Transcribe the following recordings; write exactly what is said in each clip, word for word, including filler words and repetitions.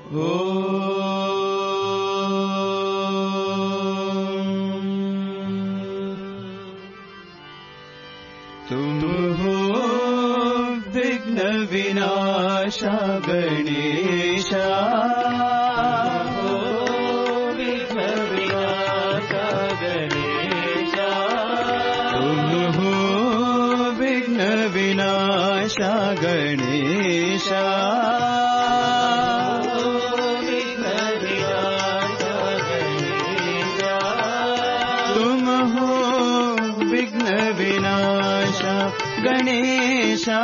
तुम हो विघ्न विनाशा गणेशा, हो विघ्न विनाशा गणेशा, तुम हो विघ्न विनाशा गणेशा, विघ्न विनाशा गणेशा, तुम हो विघ्न विनाशा गणेशा,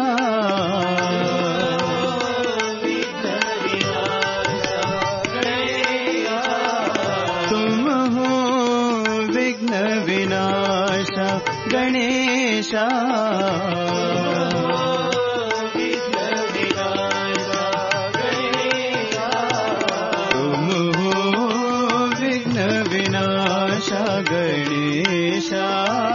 तुम हो विघ्न विनाशा गणेशा, तुम हो विघ्न विनाशा गणेशा,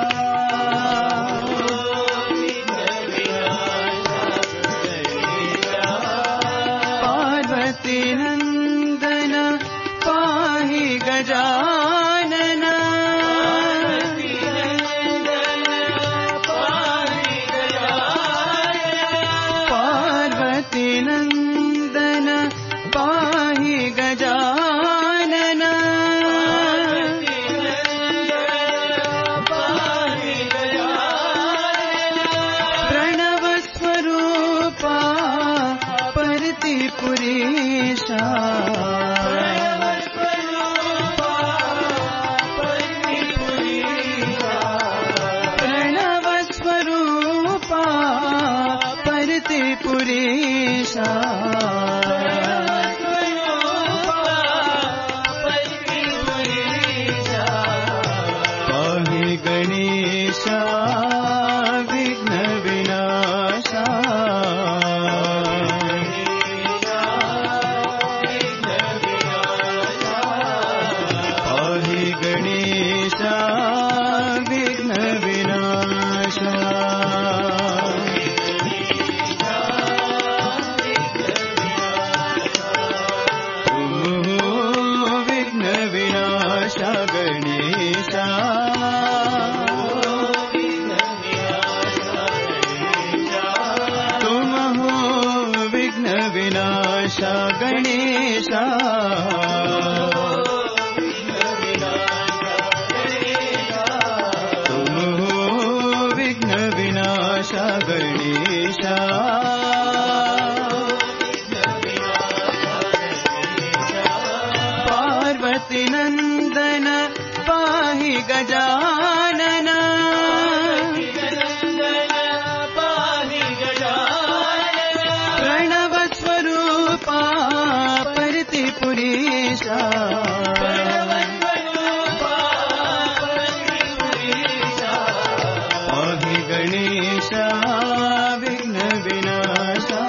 पार्वती नंदन पाहि गजानन, पार्वती नंदन पाहि गजानन, प्रणव स्वरूपा परितिपुरीशा, प्रणव स्वरूपा परितिपुरीशा, पाहि गणेशा विघ्न विनाशा, पाहि गणेशा विघ्न विनाशा, तुम हो विघ्न विनाशा गणेशा, तुम हो विघ्न विनाशा गणेशा, तुम हो विघ्न विनाशा गणेशा, पार्वती नंदन पाहि गजानन, प्रणव स्वरूपा परितिपुरीशा, पाहि गणेशा विघ्न विनाशा,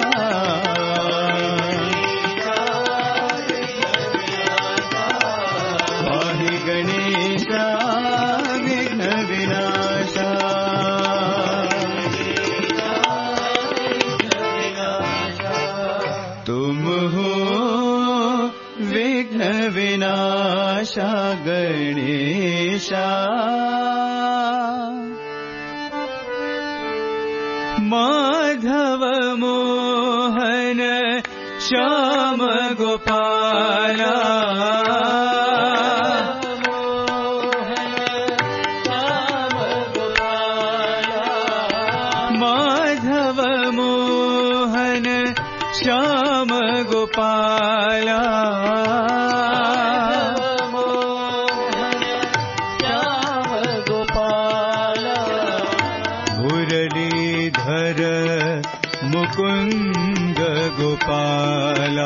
पाहि गणेशा विघ्न विनाशा, तुम हो विघ्न विनाशा गणेशा, माधव मोहन श्याम गोपाला, माधव मोहन श्याम गोपाला, मुरलीधर मुकुंद गोपाला,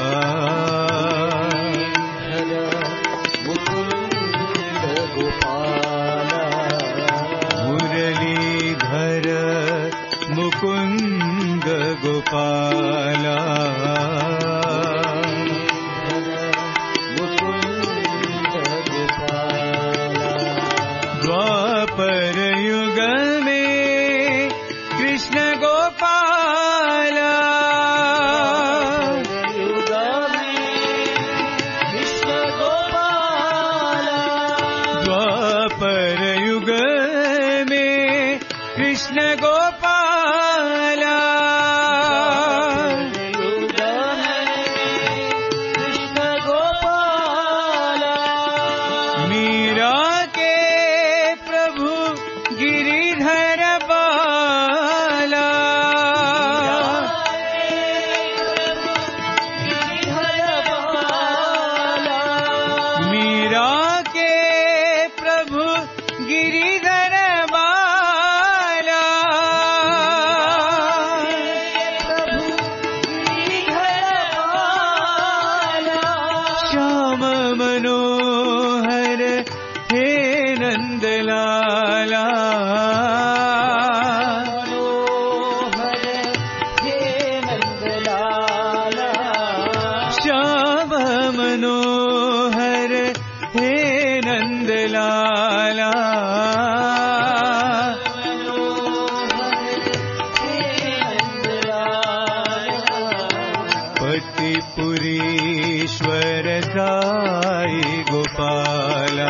मुरलीधर मुकुंद गोपाला, द्वापर युग में कृष्ण गोपाला, कृष्ण गोपाला मीरा के प्रभु गिरिधर बाला मीरा के प्रभु गिरिधर बाला श्याम मनोहर हे नंदलाला श्याम मनोहर हे नंदलाला पतिपुरीश्वर साई गोपाला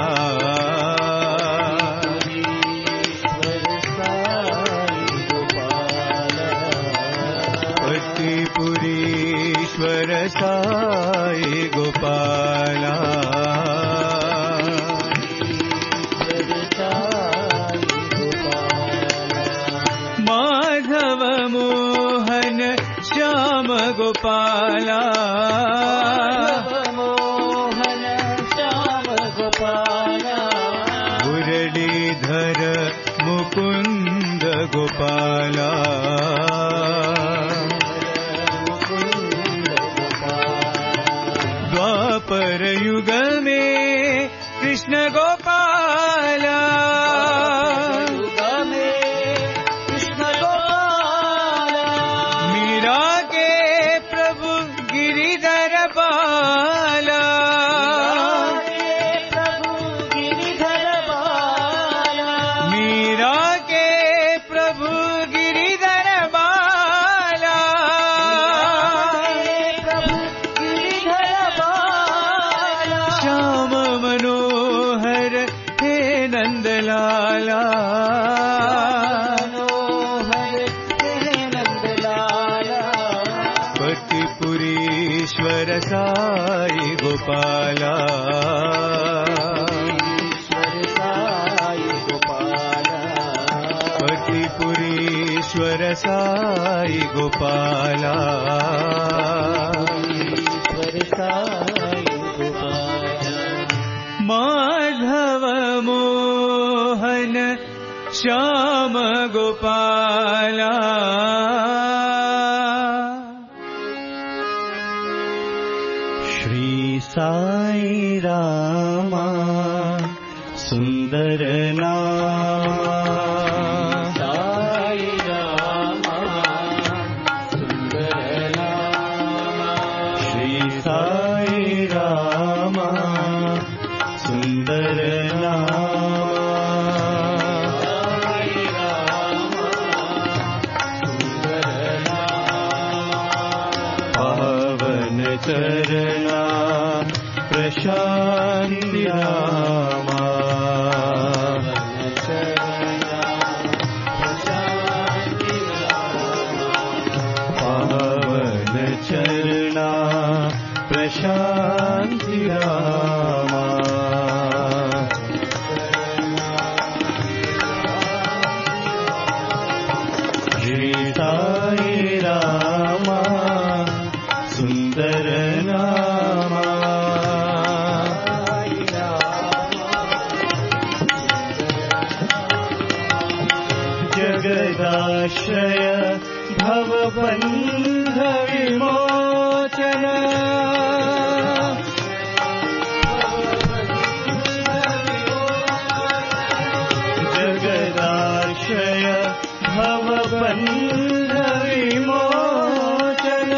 पतिपुरीश्वर साई गोपाला माधव मोहन श्याम गोपाला मोहन श्याम गोपाला मुरलीधर मुकुंद गोपाला द्वापर युग में कृष्ण गोपाला मीरा के प्रभु गिरिधर बाला मीरा के प्रभु गिरिधर बाला श्याम मनोहर हे नंदलाला पतिपुरीश्वर साई गोपाला पतिपुरीश्वर साई गोपाला माधव मोहन श्याम गोपाला श्री साई रामा सुंदर नामा साई रामा सुंदर नामा श्री साई रामा सुंदर नामा साई रामा सुंदर नामा पावन चरणा प्रशांति रामा पावन चरणा प्रशांति रामा श्री साई रामा सुंदर नामा जगदाश्रय भवबन्ध विमोचन जगदाश्रय भवबन्ध विमोचन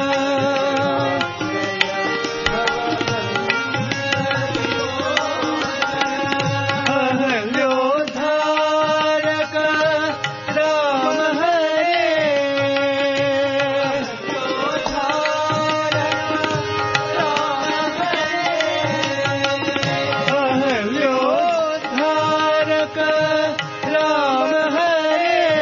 अहल्योद्धारक राम हरे अहल्योद्धारक राम हरे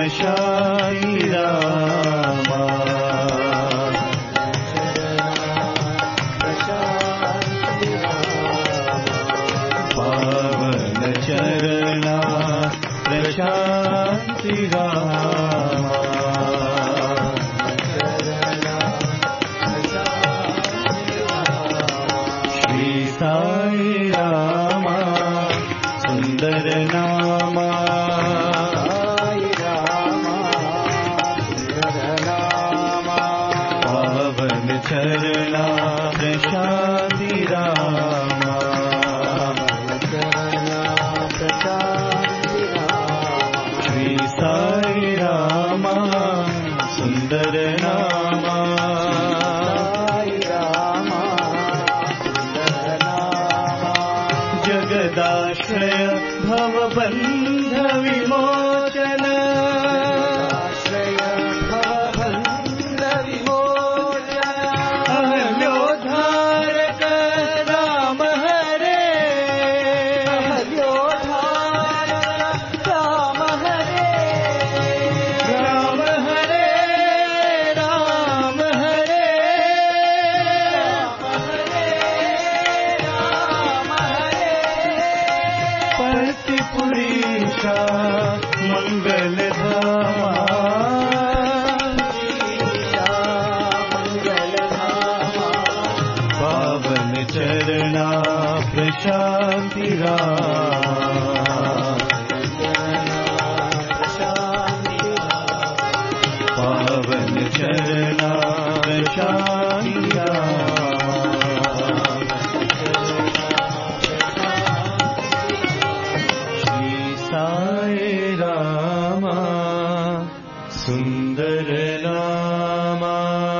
प्रशान्ति रामा पावन चरणा प्रशान्ति रामा श्री साई रामा सुंदर नामा पावन चरणा प्रशान्ति रामा श्री साई रामा सुंदर नामा जगदाश्रय भवबन्ध विमोचन अहल्योद्धारक राम हरे राम हरे राम हरे राम हरे पतिपुरीशा मंगल धामा पावन चरणा प्रशान्ति पावन चरणा प्रशान्ति श्री साई रामा सुंदर नामा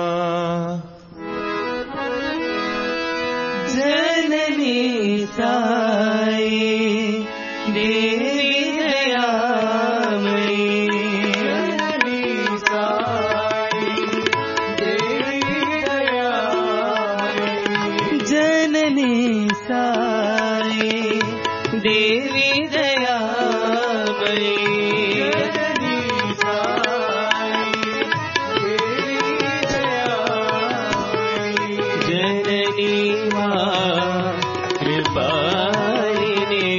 जननी साई देवी दयामयी जननी साई देवी दयामयी जननी साई देवी दयामयी जननी साई देवी दयामयी जननी मां कृपालिनी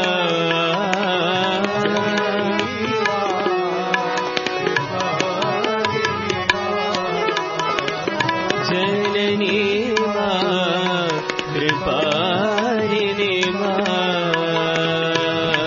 जननी मां कृपालिनी मां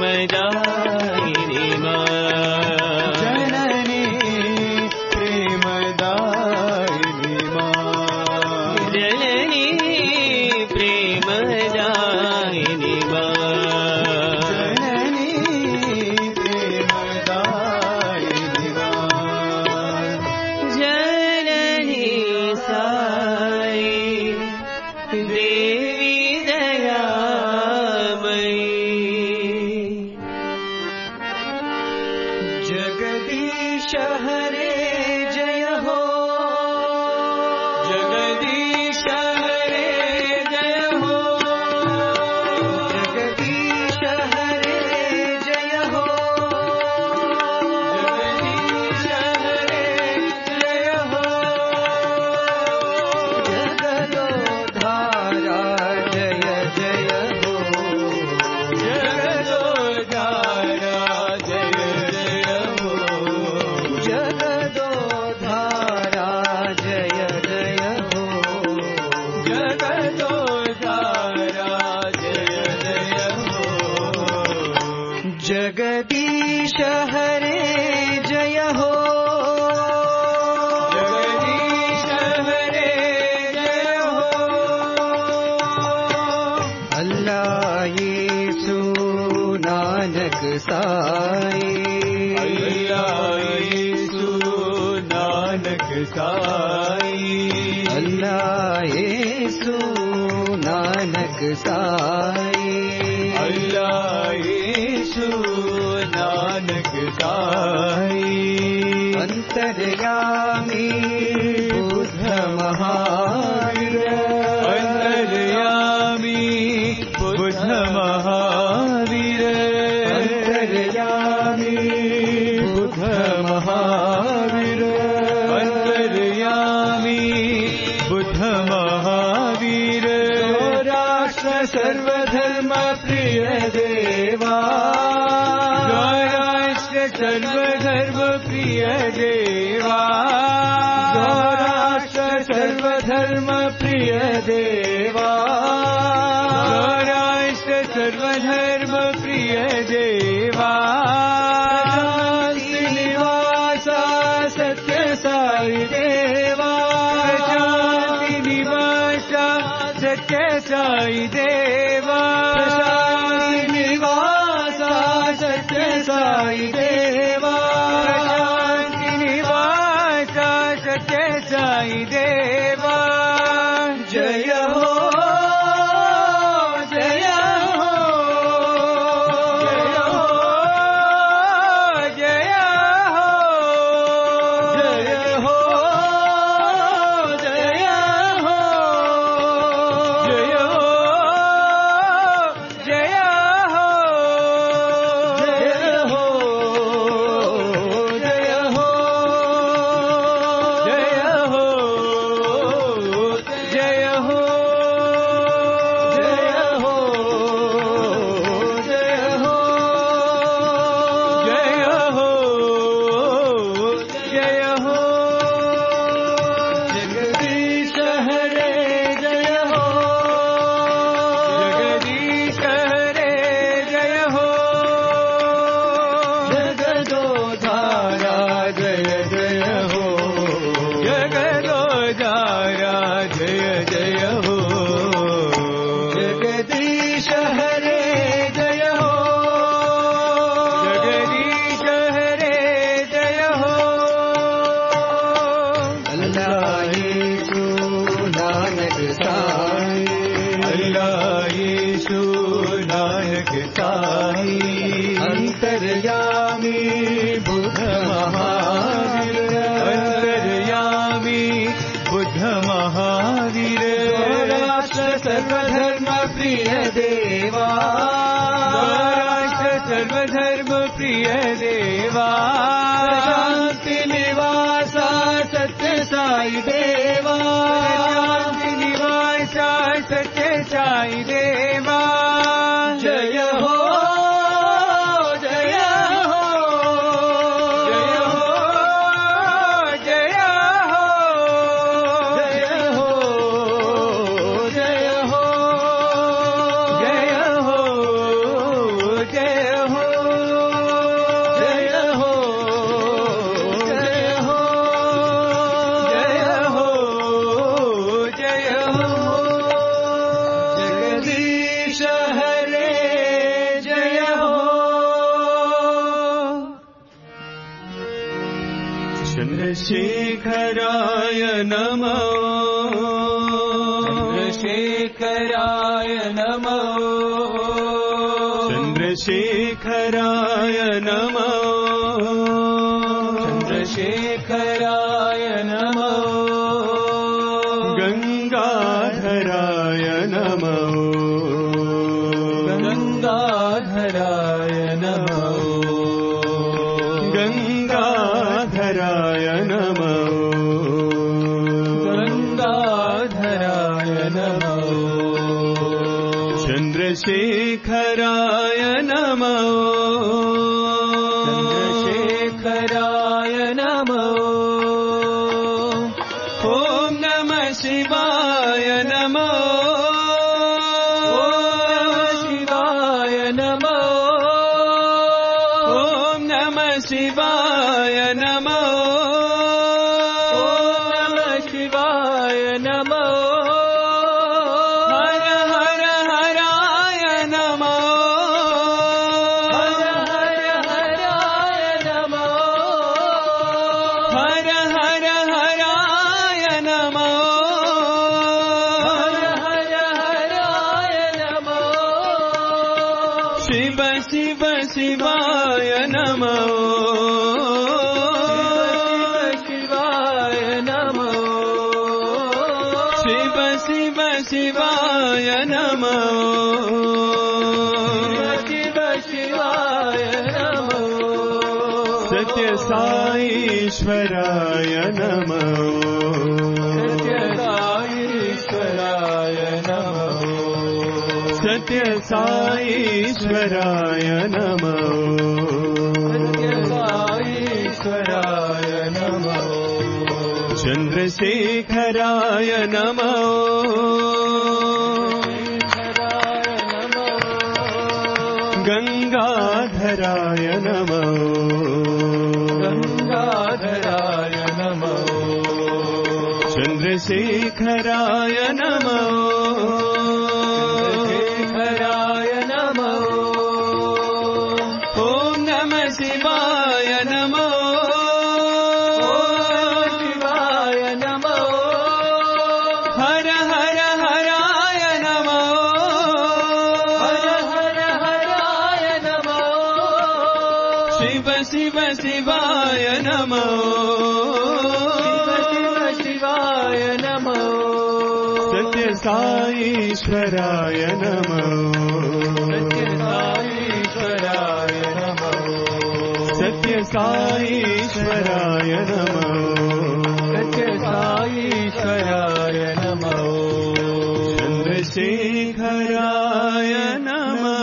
प्रेमदायिनी मां जननी प्रेमदायिनी मां जननी प्रेमदायिनी मां जननी प्रेमदायिनी मां जननी साई देवी दयामयी जगदीश हरे जय हो जगदीश हरे जय हो जगदीश हरे जय हो जगदीश हरे जय हो जगदोद्धारा जय जय हो जगदोद्धारा जय जय हो जगदोद्धारा जय जय हो जगदोद्धारा जय जय हो जगदीश हरे जय हो जगदीश हरे जय हो अल्लाह यीशु नानक साई अल्लाह यीशु नानक साई अल्लाह यीशु नानक साई अल्लाह यीशु नानक साई अंतर्यामी बुद्ध महावीर अंतर्यामी बुद्ध महावीर अंतर्यामी बुद्ध महावीर अंतर्यामी बुद्ध महावीर राष्ट्र सर्वधर्म प्रिय देवा राष्ट्र सर्वधर्म प्रिय देवा राष्ट्र सर्वधर्म प्रिय देवा राष्ट्र सर्वधर्म प्रिय देवा निवासा सत्य साई देवा शांति निवासा सत्य साई देवा निवासा सत्य साई देवा शांति निवासा सत्य साई देवा जय हो जय हो जय हो जय हो जय हो जय हो जय हो जय हो जय हो जय हो जय हो जय हो जय हो जगदीश हरे जय हो जगदीश हरे जय हो जगदोद्धारा जय जय हो जगदोद्धारा जय जय हो जगदीश हरे जय हो जगदीश हरे जय हो अल्लाह यीशु नानक साई अल्लाह यीशु नानक साई अंतर्यामी बुद्ध महावीर अंतर्यामी बुद्ध महावीर राष्ट्र सर्वधर्म प्रिय देवा राष्ट्र सर्वधर्म प्रिय देवा शांति निवासा सत्य साई देवा शांति निवासा सत्य साई देवा जय हो जय हो चन्द्रशेखराय नमो चन्द्रशेखराय नमो चन्द्रशेखराय नमो चन्द्रशेखराय नमो गंगाधराय नमो गंगाधराय नमो गंगाधराय नमो गंगाधराय नमो चन्द्रशेखराय नमो चन्द्रशेखराय नमो ॐ नमः शिवाय नमो शिवाय नमो ॐ नमः शिवाय नमो नमः शिवाय नमो हर हर हराय नमो हर हर हराय नमो हर हर हराय नमो हर हर हराय नमो शिव शिव शिवाय नमो शिवाय नमो शिव शिव शिवाय नमो शिव शिवाय नमो सत्य साईश्वराय नमो सत्यसाईश्वराय नमो सत्य साईश्वराय नमो सत्यसाईश्वराय नमो चन्द्रशेखराय नमो गंगाधराय नमो गंगाधराय नमो चन्द्रशेखराय नमो शेखराय नमो ॐ नमः शिवाय नमो शिवाय नमो हर हर हराय नमो हर हर हराय नमो शिव शिव शिवाय नमो शिव शिवाय नमो सत्य साईश्वराय नमो सत्यसाईश्वराय नमो सत्य साईश्वराय नमो सत्यसाईश्वराय नमो चन्द्रशेखराय नमो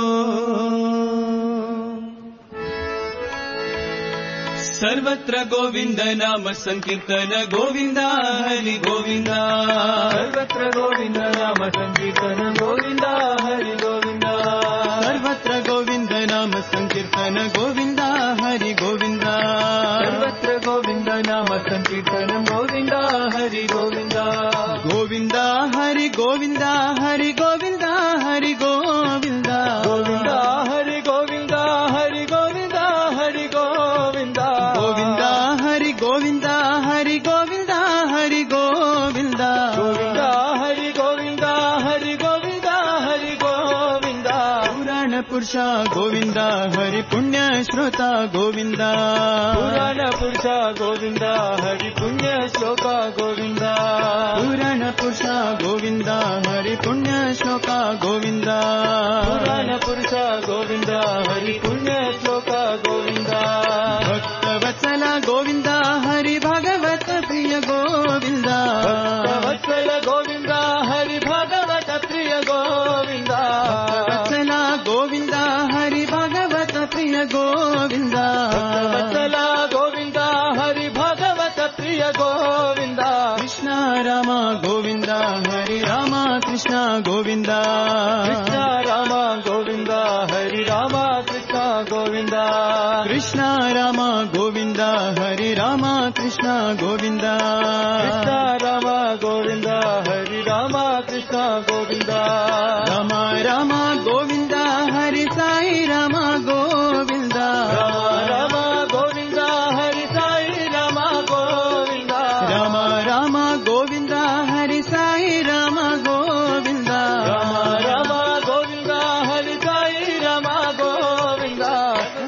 सर्वत्र गोविंद नाम संकीर्तन गोविंद हरि गोविंद सर्वत्र गोविंद नाम संकीर्तन गोविंद हरि गोविंद सर्वत्र गोविंद नाम संकीर्तन गोविंद हरि गोविंद सर्वत्र गोविंद नाम संकीर्तन गोविंद हरि गोविंद गोविंद हरि गोविंद हरि गोविंद हरि गोविंद गोविंद हरि गोविंद हरि गोविंद हरि गोविंद गोविंद हरि गोविंद हरि गोविंद हरि गोविंद गोविंद हरि गोविंद हरि गोविंद हरि गोविंद पुराण पुरुष गोविंद हरि पुण्य श्रोता गोविंद पुराण पुरुष गोविंद हरि पुण्य श्लोक गोविंद पुराण पुरुष गोविंद हरि पुण्य श्लोक गोविंद पुराण पुरुष गोविंद हरि पुण्य श्लोक गोविंद भक्त वत्सल गोविंद हरि भागवत प्रिय गोविंद वत्सल गोविंद हरि भागवत प्रिय गोविंद वत्सल गोविंद हरि भागवत प्रिय गोविंद वत्सल गोविंद हरि भागवत प्रिय गोविंद कृष्ण राम गोविंद हरि राम कृष्ण गोविंद कृष्ण राम गोविंद हरि राम कृष्ण गोविंद कृष्ण राम गोविंद हरि राम कृष्ण गोविंद कृष्ण राम गोविंद हरि राम कृष्ण गोविंद राम राम गोविंद हरि साई राम गोविंद राम राम गोविंद हरि साई राम गोविंद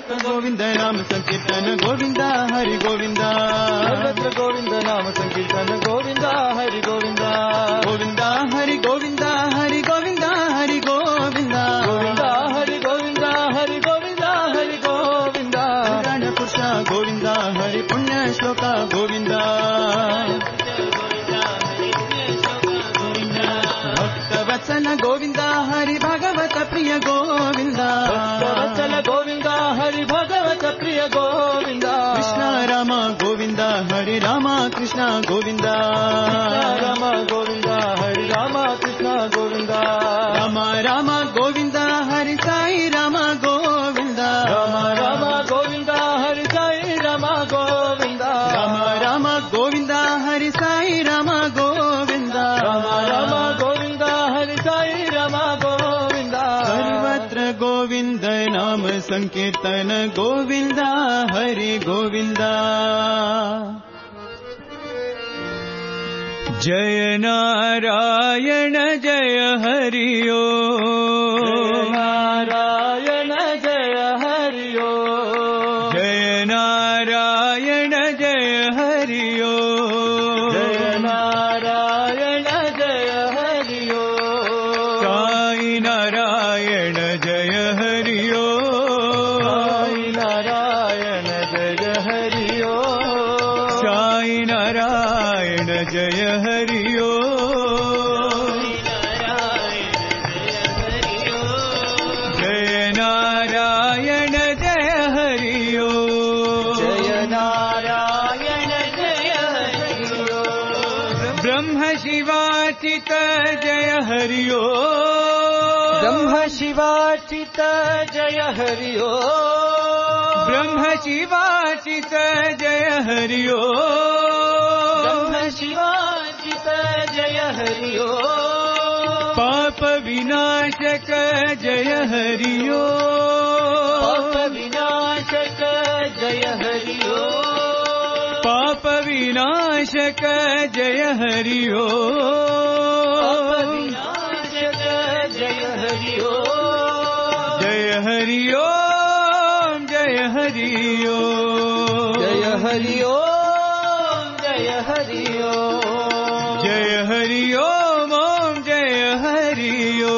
सर्वत्र गोविंद नाम संकीर्तन गोविंद हरि गोविंद सर्वत्र गोविंद नाम संकीर्तन गोविंद हरि गोविंद गोविंद हरि गोविंद हरि गोविंद हरि गोविंद गोविंद हरि गोविंद हरि गोविंद हरि गोविंद पुराण पुरुष गोविंद हरि पुण्य श्लोक गोविंद भक्तवत्सल गोविंद हरि भगवत प्रिय गोविंद भक्तवत्सल गोविंद हरि भगवत प्रिय गोविंद कृष्ण राम गोविंद हरि राम कृष्ण गोविंद राम गोविंद हरि राम कृष्ण गोविंद राम राम गोविंद हरि साई राम गोविंद राम राम गोविंद हरि साई राम गोविंद राम राम गोविंद हरि साई राम गोविंद राम राम गोविंद हरि साई राम गोविंद सर्वत्र गोविंद नाम संकीर्तन गोविंद हरि गोविंद जय नारायण जय हरि ओ नारायण जय हरि ओ जय नारायण जय हरि ओ जय नारायण जय हरि ओ साई नारायण जय हरि ओ साई नारायण जय हरि ओ साई नारायण जय हरि ओ जय नारायण जय हरि ओ जय नारायण जय हरि ओ ब्रह्म शिवाचित जय हरि ओ ब्रह्म शिवाचित जय हरि ओ ब्रह्म शिवाचित जय हरि ओ ब्रह्म शिवाचित जय हरि ओ पाप विनाशक जय हरि ओ पाप विनाशक जय हरि ओ पाप विनाशक जय हरि ओ पाप विनाशक जय हरि ओ जय हरि ओम जय हरि ओम जय हरि ओम जय हरि ओम जय हरि ओम ओम जय हरि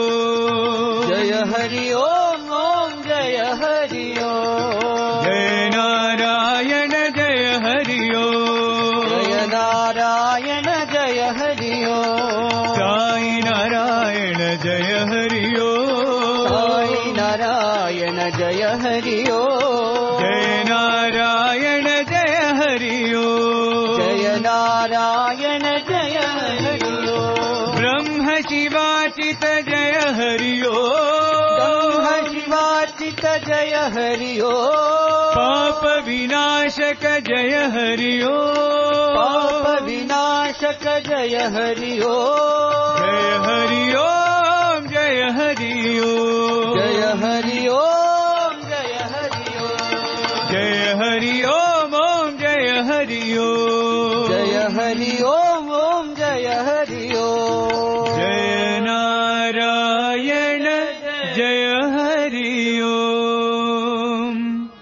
ओम जय हरि ओम ओम जय हरि ओम जय नारायण जय हरि ओम जय नारायण जय हरि ओम साई नारायण जय हरि ओम साई नारायण जय हरि ओम जय नारायण जय हरि ओम जय नारायण जय हरि ओम ब्रह्म शिवाचित जय हरि ब्रह्म ओम शिवाचित जय हरि ओम पाप विनाशक जय हरि ओम पाप विनाशक जय हरि ओम जय हरि ओम जय हरि ओम जय हरि ओम जय हरि ओम जय हरि ओम ओम जय हरि ओम जय हरि ओम ओम जय हरि ओम जय नारायण जय हरि ओम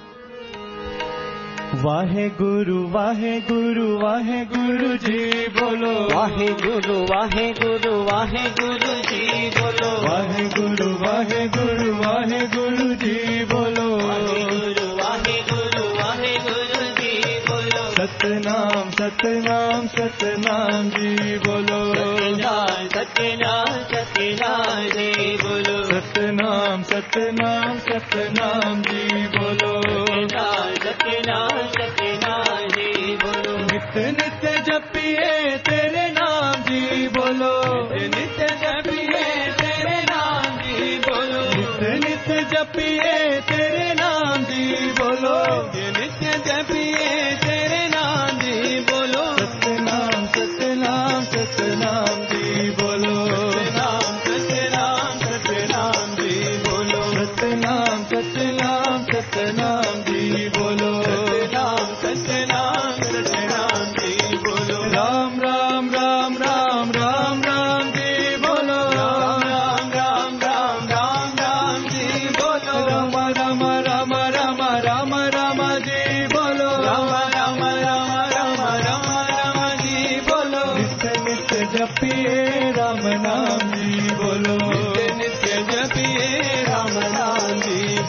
वाहे गुरु वाहे गुरु वाहे गुरु जी बोलो वाहे गुरु वाहे गुरु वाहे गुरु जी बोलो वाहे गुरु वाहे गुरु वाहे गुरु जी बोलो वाहे गुरु वाहे गुरु वाहे गुरु जी बोलो सतनाम सतनाम सतनाम जी बोलो सत्यनाम सत्यनाम सत्यनाम जी बोलो सतनाम सतनाम सतनाम जी बोलो सत्यनाम सत्यनाम सत्यनाम जी बोलो नित्य नित्य जपिए तेरे नाम जी बोलो नित्य जपिए तेरे नाम जी बोलो नित्य नित्य जपिए तेरे नाम जी बोलो नित्य जपिए तेरे नाम जी बोलो सतनाम सतनाम सतनाम जी बोलो सतनाम सतनाम सतनाम जी बोलो सतनाम सतनाम सतनाम जी बोलो सतनाम सतनाम सतनाम जी बोलो राम राम राम राम राम राम जी बोलो राम राम राम राम राम राम जी बोलो राम राम राम राम राम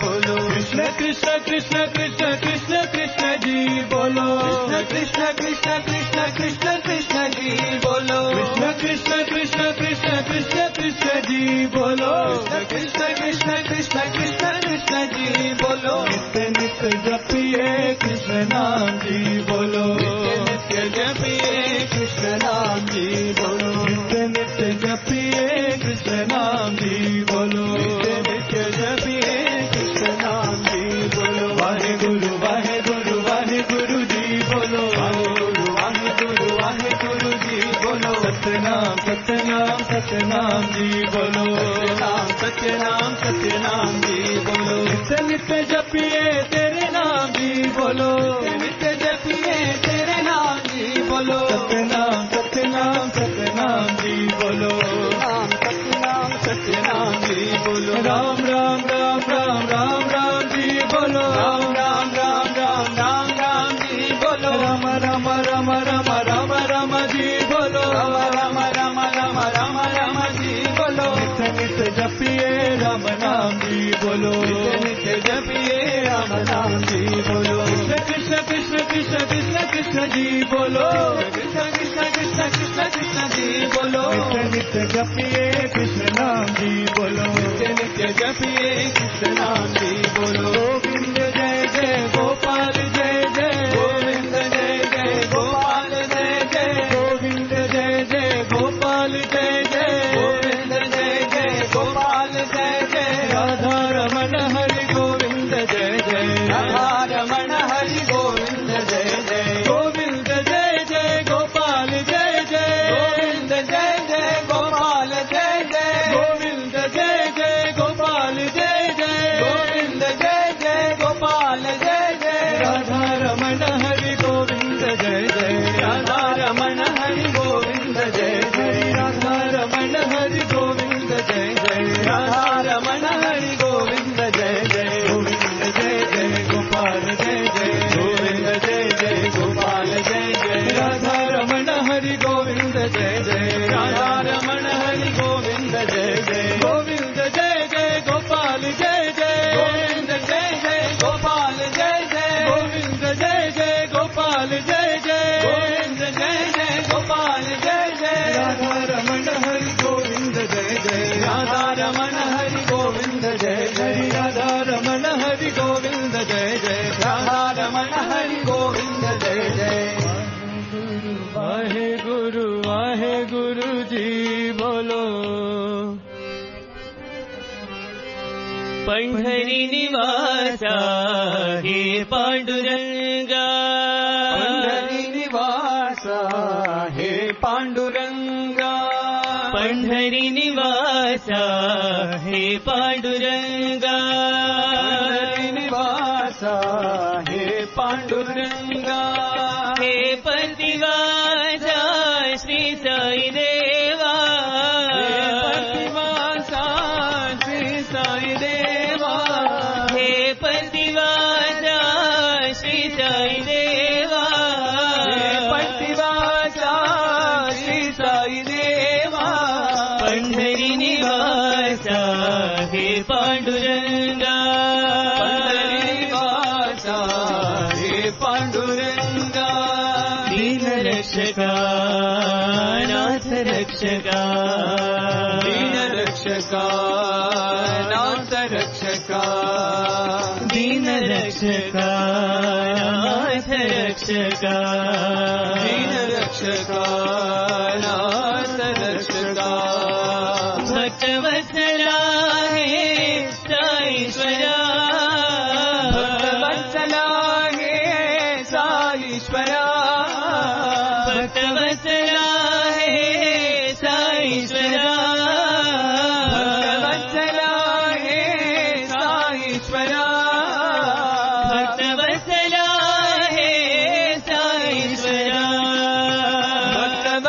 बोलो कृष्ण कृष्ण कृष्ण कृष्ण कृष्ण कृष्ण जी बोलो कृष्ण कृष्ण कृष्ण कृष्ण कृष्ण जी बोलो कृष्ण कृष्ण कृष्ण कृष्ण कृष्ण जी बोलो कृष्ण कृष्ण कृष्ण कृष्ण कृष्ण जी बोलो नित्य नित्य जपिए कृष्ण नाम जी बोलो नित्य जपिए कृष्ण नाम जी बोलो नित्य नित्य जपिए कृष्ण नाम जी बोलो नित्य नित्य जपिए कृष्ण नाम जी बोलो वाहे गुरु वाहे गुरु वाहे गुरु जी बोलो वाहे गुरु वाहे गुरु वाहे गुरु जी बोलो सत्यनाम सत्यनाम सत्यनाम जी बोलो सत्यनाम सत्यनाम सत्यनाम जी बोलो नित्य नित्य जपिए तेरे नाम जी बोलो नित्य जपिए तेरे नाम जी बोलो सत्यनाम सत्यनाम सत्यनाम जी बोलो नाम सत्यनाम सत्यनाम जी बोलो राम राम राम राम राम राम जी बोलो राम राम राम राम राम राम जी बोलो राम राम राम राम राम राम जी बोलो राम राम राम राम राम राम जी बोलो नित्य नित्य जपिए राम नाम जी बोलो नित्य नित्य जपिए राम नाम जी बोलो कृष्ण कृष्ण कृष्ण कृष्ण कृष्ण जी बोलो कृष्ण कृष्ण कृष्ण कृष्ण कृष्ण जी बोलो नित्य नित्य जपिए कृष्ण नाम जी बोलो नित्य नित्य जपिए कृष्ण नाम जी बोलो गोविंद जय जय गोपाल जय जय गोविंद जय जय गोपाल जय जय गोविंद जय जय गोपाल जय जय गोविंद जय जय गोपाल जय जय राधा रमण हरि गोविंद जय जय राधा रमण हरि गोविंद जय जय गोविंद जय जय गोपाल जय जय गोविंद जय जय गोपाल जय जय गोविंद जय जय गोपाल जय जय गोविंद जय जय गोपाल जय जय राधा रमण हरि गोविंद जय जय राधा रमण हरि गोविंद जय जय राधा रमण हरि गोविंद जय जय राधा रमण हरि गोविंद जय जय गोविंद जय जय गोपाल जय जय गोविंद जय जय गोपाल जय जय राधा रमण हरि गोविंद जय जय राधा रमण हरि गोविंद जय जय गोविंद जय जय गोपाल जय जय गोविंद जय जय गोपाल जय जय गोविंद जय जय गोपाल जय जय गोविंद जय जय गोपाल जय जय राधा रमण हरि गोविंद जय जय राधा रमण हरि गोविंद जय जय राधा रमण हरि गोविंद जय जय राधा रमण हरि गोविंद जय जय वाहे गुरु वाहे गुरु जी बोलो पंढरी निवासा हे पांडुरंगा पंढरी निवासा हे पांडुरंगा पंढरी निवासा हे पांडुरंगा पंढरी निवासा हे पांडुरंगा हे पतिवासा श्री साई देवा हे पतिवासा श्री साई देवा हे पतिवासा श्री साई देवा हे पतिवासा श्री साई देवा पंढरी निवासा हे पांडुरंगा पंढरी निवासा हे पांडुरंगा दीन रक्षका नाथ रक्षका दीन रक्षका नाथ रक्षका दीन रक्षका नाथ रक्षका दीन रक्षका नाथ रक्षका भक्तवत्सला हे साईश्वरा भक्तवत्सला हे साईश्वरा भक्तवत्सला हे साईश्वरा भक्तवत्सला हे साईश्वरा भक्तवत्सला हे साईश्वरा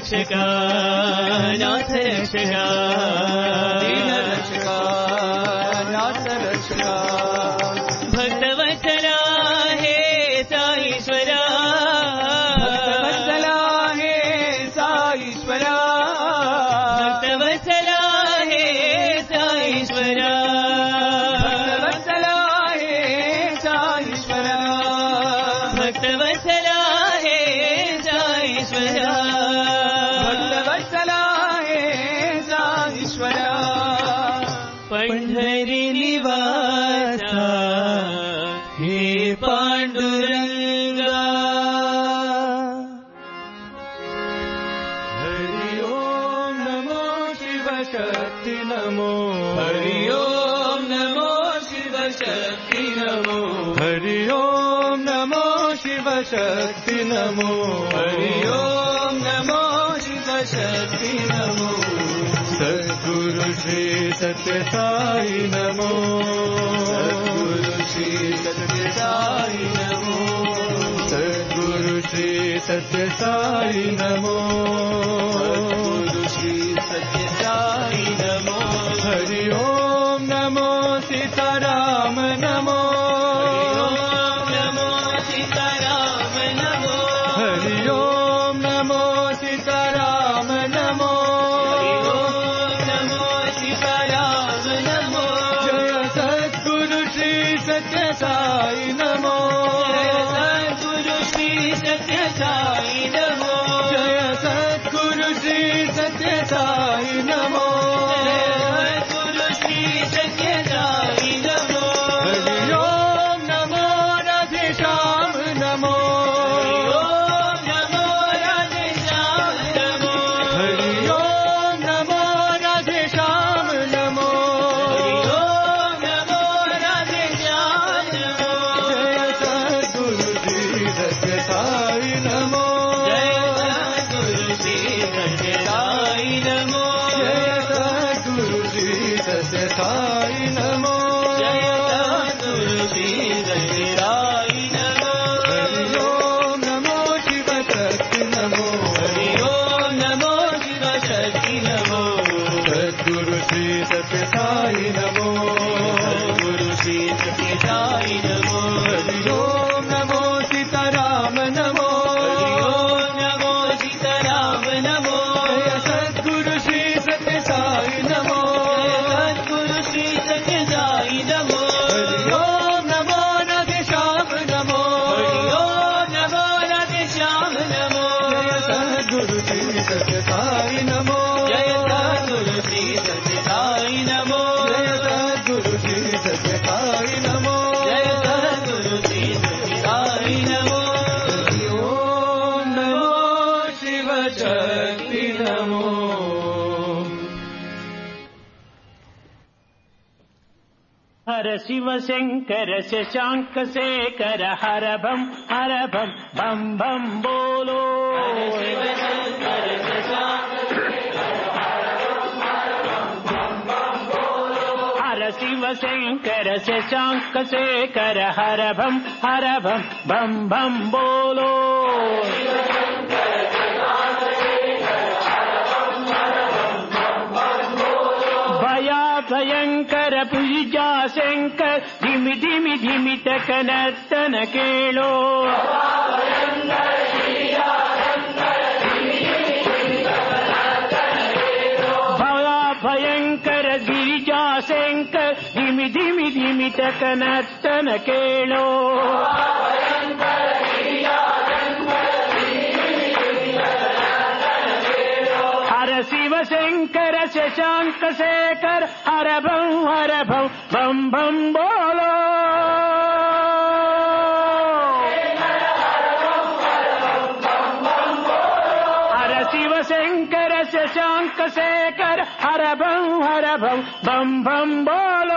रक्षका नाथ रक्षका दीन रक्षका नाथ रक्षका भक्तवत्सला हे साईश्वरा भक्तवत्सला हे साईश्वरा भक्तवत्सला हे साईश्वरा भक्तवत्सला हे साईश्वरा भक्तवत्सला हे साईश्वरा भक्तवत्सला हे साईश्वरा पंढरी निवासा हे पांडुरंगा हरि ओम नमो शिव शक्ति नमो हरि ओम नमो शिव शक्ति नमो हरि ओम नमो शिव शक्ति नमो हरि ओम नमो शिव शक्ति नमो सद्गुरु श्री सत्य साई नमो सद्गुरु श्री सत्य साई नमो सद्गुरु श्री सत्य साई नमो सद्गुरु श्री सत्य साई नमो हरि ओम नमो सीताराम नमो नमो सीताराम नमो हरि ओम नमो सीताराम नमो नमो सीताराम नमो जय सद्गुरु श्री सत्य साई नमो सद्गुरु श्री सत्य साई नमो जय सद्गुरु श्री सत्य साई नमो सद्गुरु श्री सत्य साई नमो हरि ओम नमो राधे श्याम नमो ओम नमो राधे श्याम नमो हरि ओम नमो राधे श्याम नमो ओम नमो राधे श्याम नमो जय सद्गुरु श्री सत्य साई नमो जय सद्गुरु श्री सत्य साई नमो जय सद्गुरु श्री सत्य साई नमो जय सद्गुरु श्री सत्य साई नमो हरि ओम नमो शिव शक्ति नमो हरि ओम नमो शिव शक्ति नमो सद्गुरु श्री सत्य साई नमो सद्गुरु श्री सत्य साई नमो हरि ओम नमो सीताराम नमो हरि ओम नमो सीताराम नमो जय सद्गुरु श्री सत्य साई नमो सद्गुरु श्री सत्य साई नमो हरि ओम नमो राधे श्याम नमो हरि ओम नमो राधे श्याम नमो जय सद्गुरु श्री सत्य साई नमो जय सद्गुरु श्री सत्य साई नमो जय सद्गुरु श्री सत्य साई नमो जय सद्गुरु श्री सत्य साई नमो हरि ओम नमो शिव शक्ति नमो हर शिव शंकर शशांक शेखर हर भम हर भम भम भम बोलो शिव शंकर शशांक हर शिव शंकर शशांक शेखर हर भम हर भम भम भम बोलो भया भयंकर पूजा शंकर धिमि धिमि धिमि तक नर्तन केलो भया भयंकर गिरिजा शंकर धिमि धिमि धिमि तक नर्तन केलो हर शिव शंकर शशांक शेखर हर भम हर भम भम भम बोलो हर शिव शंकर शशांक शेखर हर भम हर भम भम भम बोलो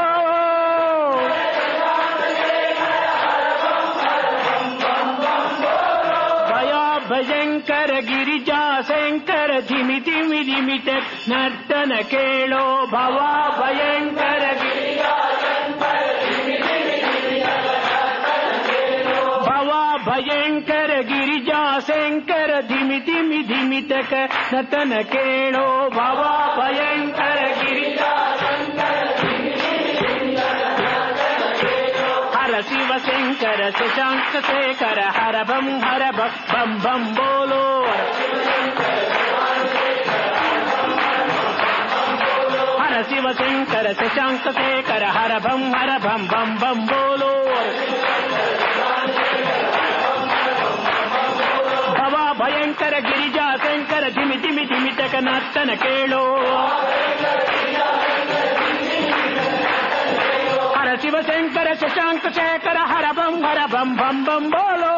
भया भयंकर गिरिजा शंकर धिमि धिमि धिमि तक नर्तन केलो भवा भयंकर गिरिजा शंकर धिमि धिमि धिमि तक नर्तन केलो भवा ಭಯಂಕರ ಗಿರಿಜಾ ಶಂಕರ ಧಿಮಿ ಧಿಮಿ ಧಿಮಿತಕ ನತನ ಕೇಳೋ ಭವ ಭಯಂಕರ ಗಿರಿಜಾ ಶಂಕರ ಧಿಮಿ ಧಿಮಿ ಧಿಮಿತಕ ಹರ ಶಿವ ಶಂಕರ ಶಶಾಂಕ ಶೇಖರ ಹರ ಭಂ ಹರ ಭಂ ಭಂ ಭಂ ಬೋಲೋ ಹರ ಶಿವ ಶಂಕರ ಶಶಾಂಕ ಶೇಖರ ಹರ ಭಂ ಹರ ಭಂ ಭಂ ಭಂ ಬೋಲೋ ಭವ ಭಯಂಕರ ಗಿರಿಜಾ ಶಂಕರ ಧಿಮಿ ಧಿಮಿ ಧಿಮಿತಕ ನರ್ತನ ಕೇಳೋ ಹರ ಶಿವ ಶಂಕರ ಶಶಾಂಕ ಶೇಖರ ಹರ ಭಂ ಹರ ಭಂ ಭಂ ಭಂ ಬೋಲೋ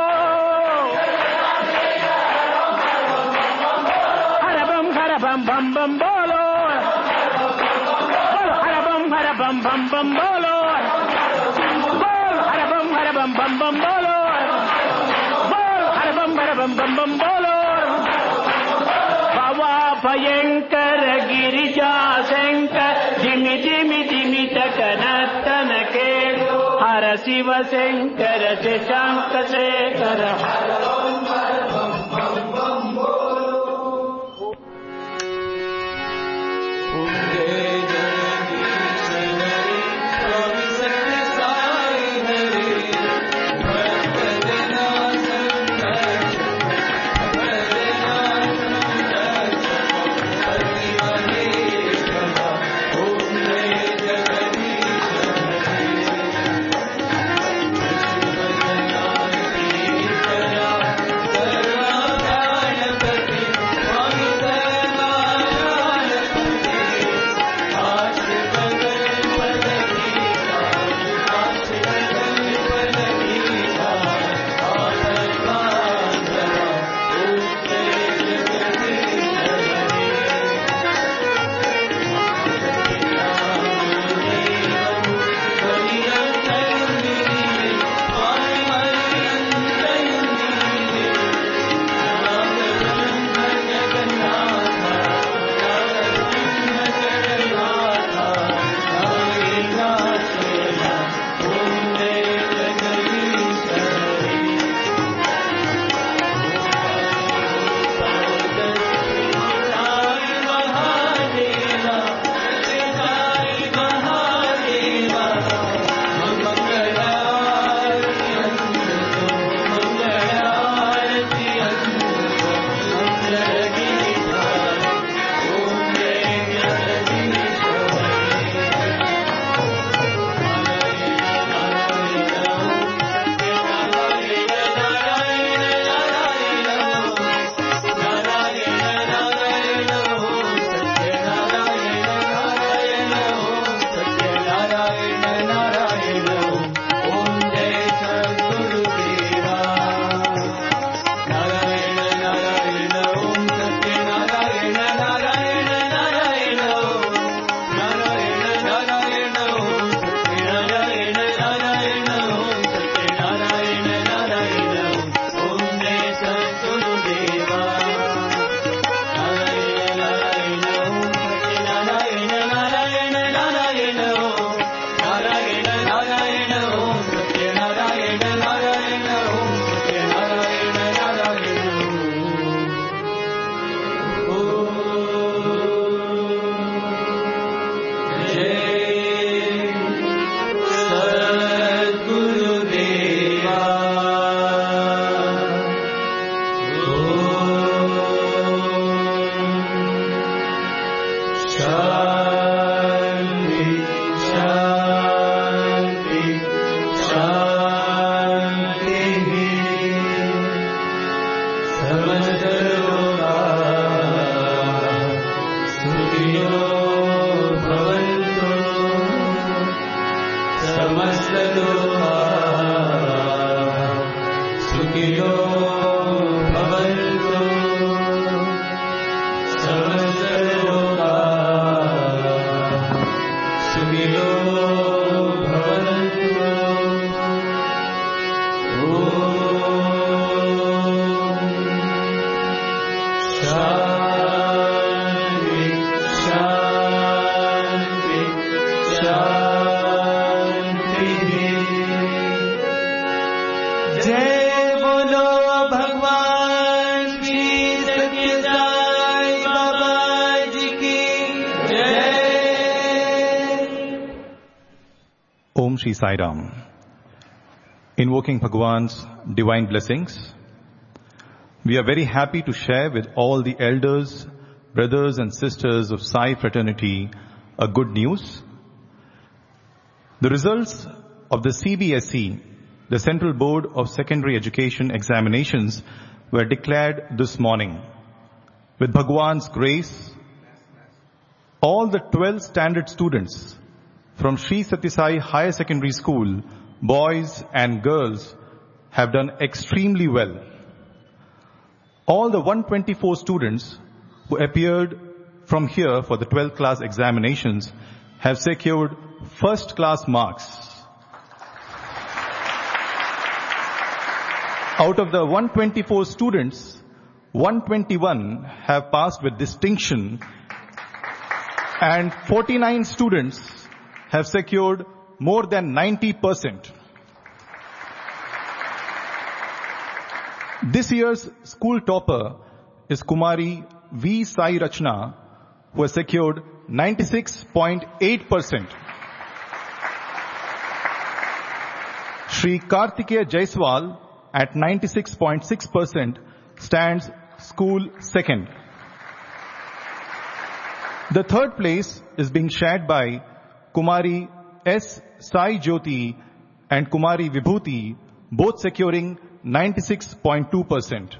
ಹರ ಭಂ ಹರ ಭಂ ಭಂ ಭಂ ಬೋಲೋ ಹರ ಭಂ ಹರ ಭಂ ಭಂ ಭಂ ಬೋಲೋ ಹರ ಭಂ ಹರ ಭಂ ಭಂ ಭಂ ಬೋಲೋ ಹರ ಭಂ ಹರ ಭಂ ಭಂ ಭಂ ಬೋಲೋ ಭವ ಭಯಂಕರ ಗಿರಿಜಾ ಶಂಕರ ಧಿಮಿ ಧಿಮಿ ಧಿಮಿತಕ ನರ್ತನ ಕೇಳು ಹರ ಶಿವ ಶಂಕರ ಶಶಾಂಕ ಶೇಖರ ಹರ ಭಂ ಹರ ಭಂ ಭಂ ಭಂ ಬೋಲೋ जय बोलो Shri Sai Ram. Invoking Bhagwan's divine blessings, we are very happy to share with all the elders, brothers and sisters of Sai fraternity a good news. The results of the C B S E, the Central Board of Secondary Education Examinations, were declared this morning. With Bhagwan's grace, all the twelve standard students from Sri Sathya Sai Higher Secondary School, boys and girls, have done extremely well. All the one hundred twenty-four students who appeared from here for the twelfth class examinations have secured first class marks. Out of the one hundred twenty-four students, one hundred twenty-one have passed with distinction and forty-nine students have secured more than ninety percent. This year's school topper is Kumari V. Sai Rachna, who has secured ninety-six point eight percent. Shri Kartikeya Jaiswal at ninety-six point six percent stands school second. The third place is being shared by Kumari S. Sai Jyoti and Kumari Vibhuti, both securing ninety-six point two percent.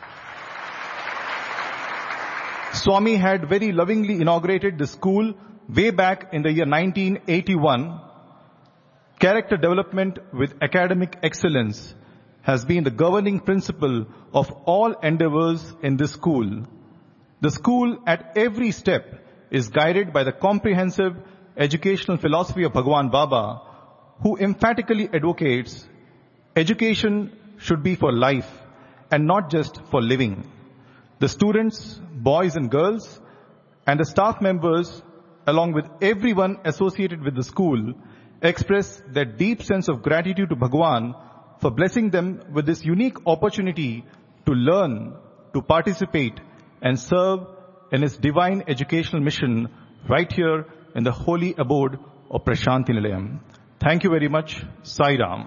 Swami had very lovingly inaugurated the school way back in the year nineteen eighty-one. Character development with academic excellence has been the governing principle of all endeavors in this school. The school at every step is guided by the comprehensive educational philosophy of Bhagwan Baba, who emphatically advocates education should be for life and not just for living. The students, boys and girls, and the staff members, along with everyone associated with the school, express their deep sense of gratitude to Bhagwan for blessing them with this unique opportunity to learn, to participate, and serve in his divine educational mission right here in the holy abode of Prashanti Nilayam. Thank you very much. Sai Ram.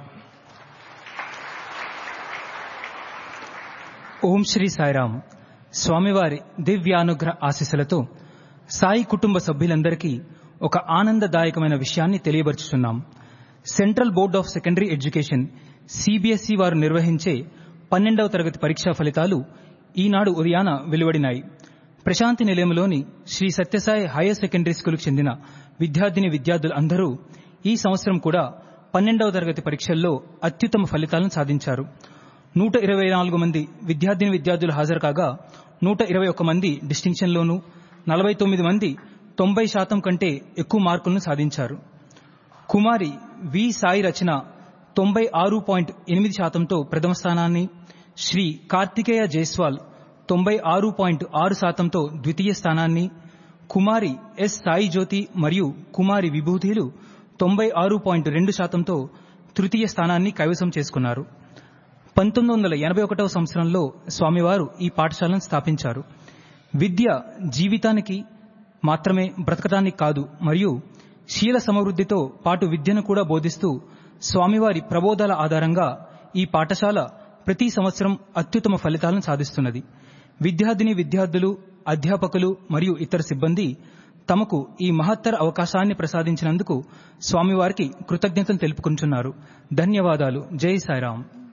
ఓం శ్రీ సాయిరామ్. స్వామివారి దివ్యానుగ్రహ ఆశీస్సులతో సాయి కుటుంబ సభ్యులందరికీ ఒక ఆనందదాయకమైన విషయాన్ని తెలియబరుచుతున్నాం. Central board of secondary education CBSE వారు నిర్వహించే పన్నెండవ తరగతి పరీక్షా ఫలితాలు ఈనాడు ఉదయాన వెలువడినాయి. ప్రశాంతి నిలయంలోని శ్రీ సత్యసాయి హైయర్ సెకండరీ స్కూల్కు చెందిన విద్యార్థిని విద్యార్థులు అందరూ ఈ సంవత్సరం కూడా పన్నెండవ తరగతి పరీక్షల్లో అత్యుత్తమ ఫలితాలను సాధించారు. నూట ఇరవై నాలుగు మంది విద్యార్థిని విద్యార్థులు హాజరు కాగా నూట ఇరవై ఒక్క మంది డిస్టింక్షన్లోనూ నలభై తొమ్మిది మంది తొంభై శాతం కంటే ఎక్కువ మార్కులను సాధించారు. కుమారి వి సాయి రచన తొంభై ఆరు పాయింట్ ఎనిమిది శాతంతో ప్రథమ స్థానాన్ని, శ్రీ కార్తికేయ జైస్వాల్ తొంభై ఆరు పాయింట్ ఆరు శాతంతో ద్వితీయ స్థానాన్ని, కుమారి ఎస్ సాయి జ్యోతి మరియు కుమారి విభూతిలు తొంభై ఆరు పాయింట్ రెండు శాతంతో తృతీయ స్థానాన్ని కైవసం చేసుకున్నారు. పంతొమ్మిది వందల ఎనభై ఒకటవ సంవత్సరంలో స్వామివారు ఈ పాఠశాలను స్థాపించారు. విద్య జీవితానికి మాత్రమే బ్రతకటానికి కాదు మరియు శీల సమృద్ధితో పాటు విద్యను కూడా బోధిస్తూ స్వామివారి ప్రబోధాల ఆధారంగా ఈ పాఠశాల ప్రతి సంవత్సరం అత్యుత్తమ ఫలితాలను సాధిస్తున్నది. విద్యార్థిని విద్యార్థులు, అధ్యాపకులు మరియు ఇతర సిబ్బంది తమకు ఈ మహత్తర అవకాశాన్ని ప్రసాదించినందుకు స్వామివారికి కృతజ్ఞతలు తెలుపుకుంటున్నారు. ధన్యవాదాలు. జై సాయిరాం.